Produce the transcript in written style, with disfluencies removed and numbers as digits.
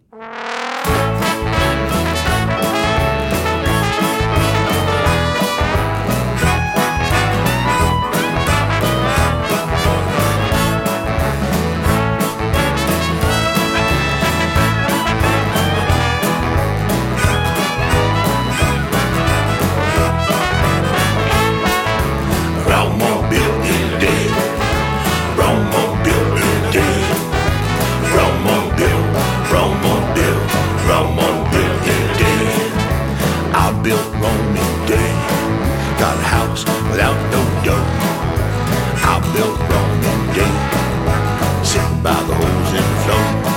Built Rome in day. Got a house without no dirt. I built Rome in day. Sitting by the holes in the floor.